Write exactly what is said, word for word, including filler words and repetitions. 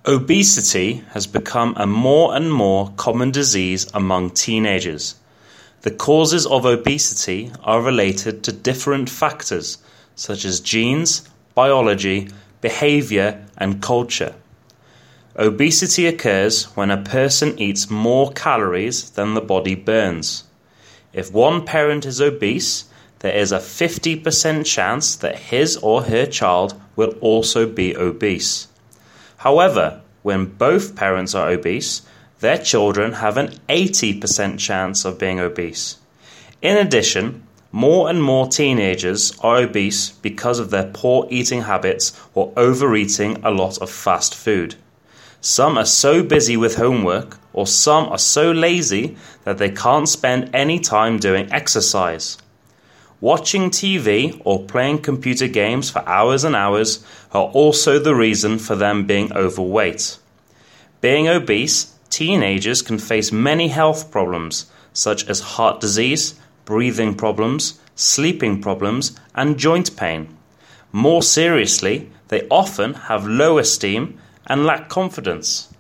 Obesity has become a more and more common disease among teenagers. The causes of obesity are related to different factors such as genes, biology, behavior, and culture. Obesity occurs when a person eats more calories than the body burns. If one parent is obese, there is a fifty percent chance that his or her child will also be obese. However, when both parents are obese, their children have an eighty percent chance of being obese. In addition, more and more teenagers are obese because of their poor eating habits or overeating a lot of fast food. Some are so busy with homework, or some are so lazy that they can't spend any time doing exercise. Watching T V or playing computer games for hours and hours are also the reason for them being overweight. Being obese, teenagers can face many health problems such as heart disease, breathing problems, sleeping problems, and joint pain. More seriously, they often have low esteem and lack confidence.